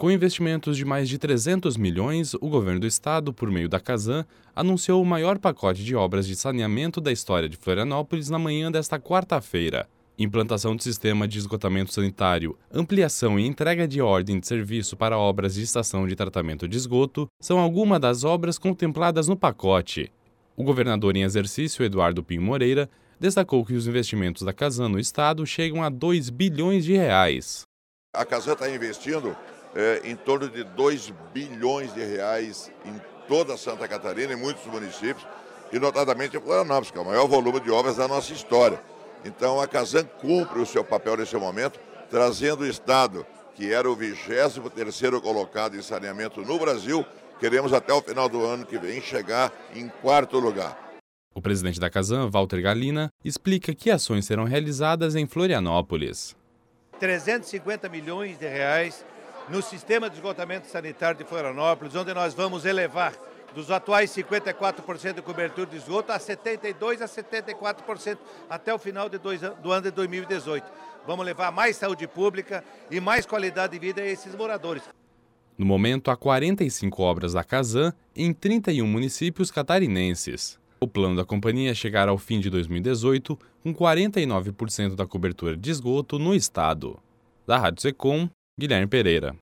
Com investimentos de mais de 300 milhões, o governo do estado, por meio da Casan, anunciou o maior pacote de obras de saneamento da história de Florianópolis na manhã desta quarta-feira. Implantação do sistema de esgotamento sanitário, ampliação e entrega de ordem de serviço para obras de estação de tratamento de esgoto são algumas das obras contempladas no pacote. O governador em exercício, Eduardo Pinho Moreira, destacou que os investimentos da Casan no estado chegam a 2 bilhões de reais. A Casan está investindo em torno de 2 bilhões de reais em toda Santa Catarina, em muitos municípios, e notadamente em Florianópolis, que é o maior volume de obras da nossa história. Então a Casan cumpre o seu papel nesse momento, trazendo o estado, que era o 23º colocado em saneamento no Brasil, queremos até o final do ano que vem chegar em 4º lugar. O presidente da Casan, Walter Galina, explica que ações serão realizadas em Florianópolis. 350 milhões de reais no sistema de esgotamento sanitário de Florianópolis, onde nós vamos elevar dos atuais 54% de cobertura de esgoto a 72% a 74% até o final do ano de 2018. Vamos levar mais saúde pública e mais qualidade de vida a esses moradores. No momento, há 45 obras da Casan em 31 municípios catarinenses. O plano da companhia é chegar ao fim de 2018 com 49% da cobertura de esgoto no estado. Da Rádio Secom, Guilherme Pereira.